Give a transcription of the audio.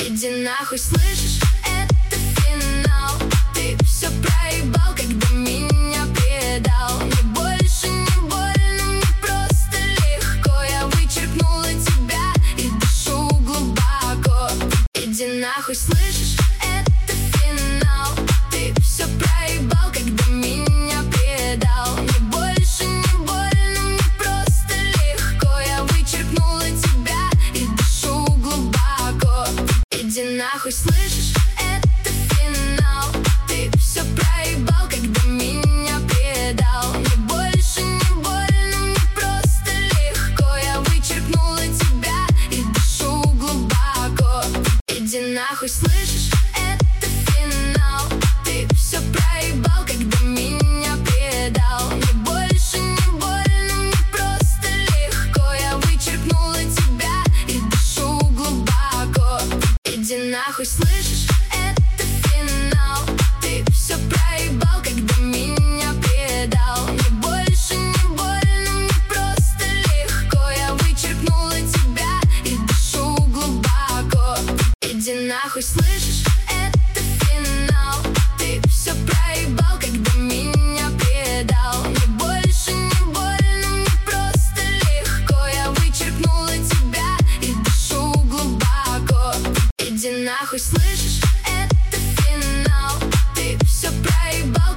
Иди нахуй, слышишь, это финал. Ты все проебал, когда меня предал. Мне больше не больно, мне просто легко. Я вычеркнула тебя и дышу глубоко. Иди нахуй, слышишь, это финал. Ты все проебал, когда меня предал. Мне больше не больно, мне просто легко. Я вычеркнула тебя и дышу глубоко. Иди нахуй, слышишь, это финал. Ты все проебал, когда меня предал. Мне больше не больно, мне просто легко. Я вычеркнула тебя и дышу глубоко. Иди нахуй, слышишь, это финал. Ты все проебал, когда меня предал. Мне больше не больно, мне просто легко. Я вычеркнула тебя и дышу глубоко. Иди нахуй, слышишь, это финал. Ты все проебал, когда меня предал. Мне больше не больно, мне просто легко. Я вычеркнула тебя и дышу глубоко. Иди нахуй, слышишь, это финал. Ты все проебал, когда меня предал. Мне больше не больно, мне просто легко. Я вычеркнула тебя и дышу глубоко. Иди нахуй, слышишь.